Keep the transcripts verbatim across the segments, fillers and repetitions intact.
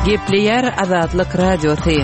Gepleyer Azatlyk Radiosu.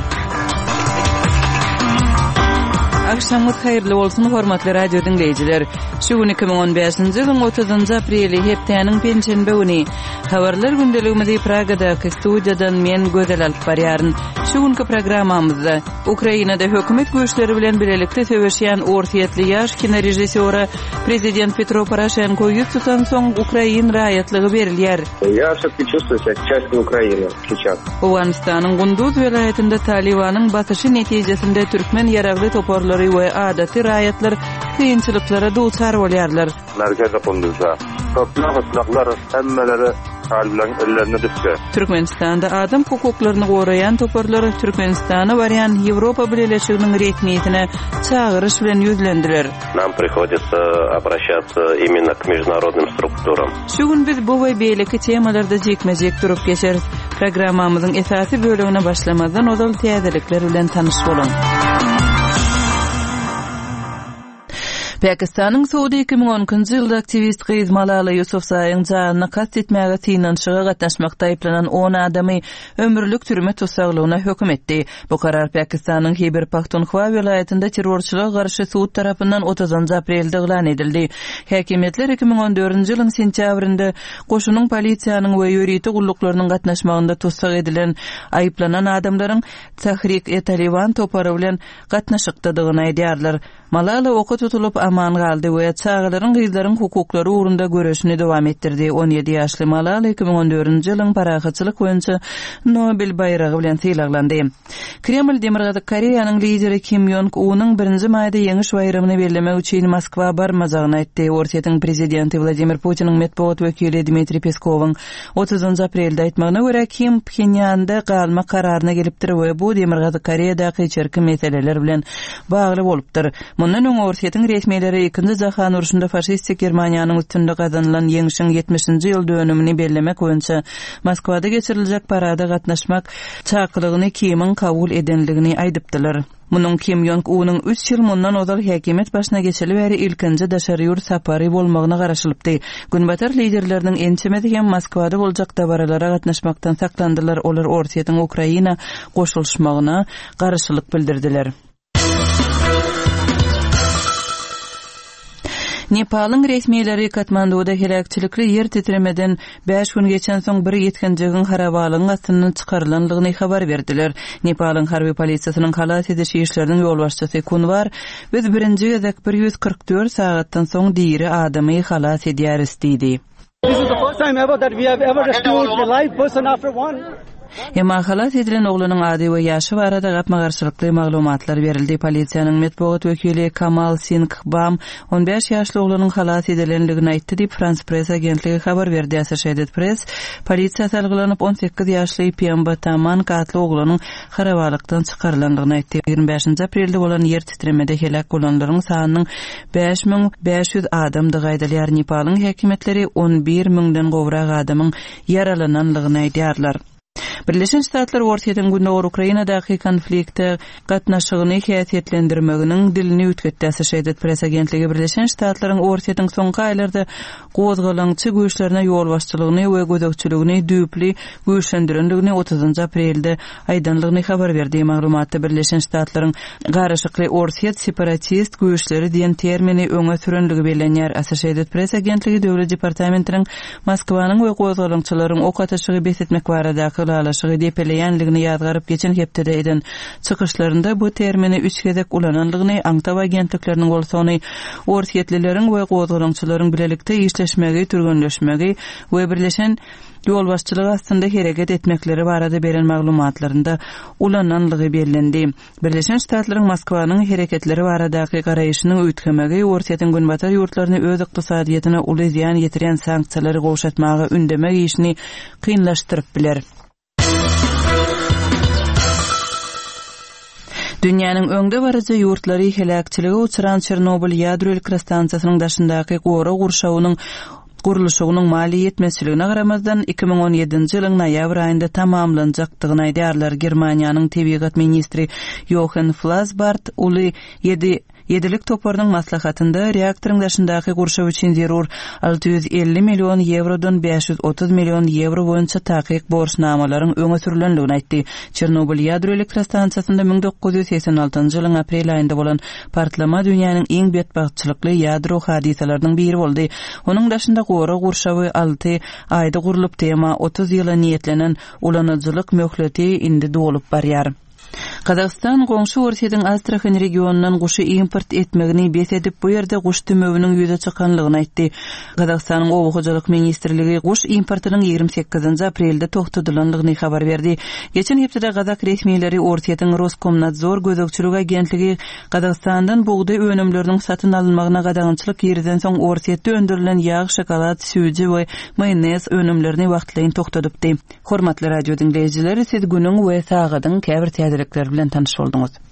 Akşamınız hayırlı olsun hormatly radio dinleyijiler. Şu gün iki bin on beşinji ýylyň otuzynjy apreli hepdeniň penşenbe güni. Habarlar gündeligimizi Pragadaky studiýadan men Gözel alyp barýaryn. Şu günki programmamyzda Ukrainada hökümet güýçleri bilen bilelikde söwüşýän ortaýetli ýaş kino rejissöri prezident Petro Poroshenko ýüz tutan soň Ukrain raýatlygy berilýär. Я всё-таки чувствую себя частью Украины сейчас. Awganistanyň Gunduz welaýatynda Talibanyň batyşy netijesinde türkmen ýaragly toparlary we adaty raýatlar kynçylyklara duçar bolýarlar. Merkez Gunduzda toplama silahlar hemmeleri Taliban ellerine düştü. Türkmenistanda adam hukuklaryny goraýan toparlar Türkmenistana barýan Ýewropa Birleşiginiň resmiýetine çağırış bilen ýüzlendiler. Нам приходится обращаться именно к международным структурам. Şu gün biz bu we beýleki temalarda jekmejek durup geçeriz. Programmamyzyň esasy bölümine başlamazdan ozal täzelikler bilen tanyş bolun. Pakistanyň Suudi iki bin onunçy ýylda aktivist Gyz Malala Yousafzaýyň janyna kast etmäge synanşyga gatnaşmakda aýplanan on adamy ömürlük türme tutsaglygyna hökm etdi. Bu karar Pakistanyň Khyber Pakhtunkhwa welaýatynda terrorçylyga garşy suud tarapyndan otuzynjy aprelde elan edildi. Häkimetler iki bin on dördünçi ýylyň sentýabrynda goşunyň polisiýanyň we ýöriti gullaklarynyň gatnaşmagynda tutsak edilen aýplanan adamlaryň Tahrik-e-Taliban topary bilen gatnaşykdygyny aýdýarlar. Malala oka tutulup aman galdy we çağlaryň gyzlaryň hukuklary ugrunda göreşini dowam etdirdi. on ýedi ýaşly Malala iki bin on dördünçi ýylyň parahatçylyk boýunça Nobel baýragy bilen syýlaglandy. Kreml Demirgazyk Koreýanyň lideri Kim Jong-unyň birinji maýda ýeňiş baýramyny bellemek üçin Moskwa barmajagyny aýtdy. Ortaýetiň prezidenti Vladimir Putiniň medeniýet wekili Dmitri Peskowyň otuzynjy aprelde aýtmagyna görä Kim Pxenyanda galma kararyna gelipdir we bu Demirgazyk Koreýadaky çerki meseleler bilen bagly bolupdyr. Mundan öň ortaýetiň resmiýetleri ikinji jahan uruşunda faşistik Germaniýanyň üstünde gazanylan ýeňişiň ýetmişinji ýyl dönümini bellemek boýunça Moskwada geçiriljek parada gatnaşmak çakylygyny Kim'iň kabul edenligini aýdypdylar. Munyň Kim Jong-unyň üç ýyl mundan ozal häkimet başyna geçeli bäri ilkinji daşary ýurt sapary bolmagyna garaşylypdy. Günbatar liderleriniň ençemedi hem Moskwada boljak dabaralara gatnaşmakdan saklandylar. Olar ortaýetiň Ukraina goşulşmagyna garaşylyk bildirdiler. Nepalyň resmiýetleri Katmanduda helakçylykly ýer titremeden beş gün geçen soň bir ýetkinjigiň harabalygyň astynyň çykarylanlygyny habar berdiler. Nepalyň harby polisiýasynyň halat edişi işleriniň ýol başçysy Kunwar biz birinji gezek bir ýüz kırk dört sagatdan soň diýri adamy halat edýär istidi. This is the first time ever that we have ever rescued a live person after one. Ema halat edilen oglanyň ady we ýaşy barada gapma garşylykly maglumatlar berildi. Polisiýanyň medeniýet wekili Kamal Singh Bam on beş ýaşly oglanyň halat edilenligini aýtdy diýip France Press agentligi habar berdi. Associated Press polisiýa salgylanyp on sekiz ýaşly Pemba Taman gatly oglanyň harabalykdan çykarylandygyny aýtdy. ýygrimi beşinji aprelde bolan ýer titremede helak bolanlaryň sanynyň beş miň beş ýüz adamdygy aýdylýar. Nepalyň häkimetleri on bir miňden gowrak adamyň yaralananlygyny aýdýarlar. Birleşen Ştatlar ortaýetiň gündäki Ukrainadaky konfliktde gatnaşygyny häsiýetlendirmeginiň dilini ütketdi. Associated Press agentligi Birleşen Ştatlaryň ortaýetiň soňky aýlarda gozgalançy güýçlerine ýol başçylygyny we gözekçiligini düýpli güýçlendirendigini otuzynjy aprelde aýdanlygyny habar berdi. Maglumatda Birleşen Ştatlaryň garaşykly ortaýet separatist güýçleri diýen termini öňe sürenligi bellenýär. Associated Press agentligi döwlet departamentiniň Moskwanyň we gozgalançylaryň ok ataşygy besetmek barada laşygy depeleýänligini ýazgaryp geçen hepde eden çykyşlarynda bu termini üç gezek ulananlygyny aňtab agentlikleriniň bolsany ortaýetlileriň we gozgalançylaryň bilelikde işleşmegi, türgünleşmegi we birleşen ýol başçylygy astynda hereket etmekleri barada beren maglumatlarynda ulananlygy bellendi. Birleşen Ştatlaryň Moskwanyň hereketleri baradaky garaýyşynyň üýtgemegi ortaýetiň günbatar ýurtlaryny öz ykdysadyýatyna uly ziýan ýetiren sanksiýalary gowşatmagy ündemek işini kynlaşdyryp biler. Dünýäniň öňde barajy ýurtlary helakçylyga uçuran Çernobil ýadro elektrostansiýasynyň daşyndaky gora gurşawynyň guruluşynyň maliýet meselesine garamazdan iki bin on ýedinji ýylyň noýabr aýynda tamamlanjakdygyny aýdýarlar. Germaniýanyň tebigat ministri Jochen Flassbart uly Yedilik toparının maslahatında reaktorun daşındaki kurşav için zerur altı yüz elli milyon eurodan beş yüz otuz milyon euro boyunca taqiq borçnamaların öňe sürülenligini aýtdy. Çernobil ýadro elektrostansiyasynda bin dokuz yüz seksen altyncy ýylyň aprel aýynda bolan partlama dünýäniň iň betbahtçylykly ýadro hadisalarynyň biri boldy. Onuň daşynda gora gurşawy altı aýda gurulyp tema otuz ýyla niýetlenen ulanyjylyk möhleti indi dolup barýar. Kazakstan goňşy Orsiýanyň Astrahan regionundan guşy import etmegini bes edip bu ýerde guş tümögüniň ýüze çykanlygyny aýtdy. Kazakstanyň Owakyjylyk ministrligi guş importynyň ýygrimi sekizinji aprelde togtadylanlygyny habar berdi. Geçen hepde Kazak resmiýetleri Orsiýanyň Roskomnadzor gözegçilik agentligi Kazakstandan buğday önümleriniň satyn alynmagyna gadagynçylyk ýerden soň Orsiýetde öndürilen ýağ, şokolad, süýji we maýonez önümlerini wagtlaýyn togtadypdy. Hormatly radio dinleýijiler, siz günüň we sagadyň käbir täzelikleri bilen tanyş boldunuz.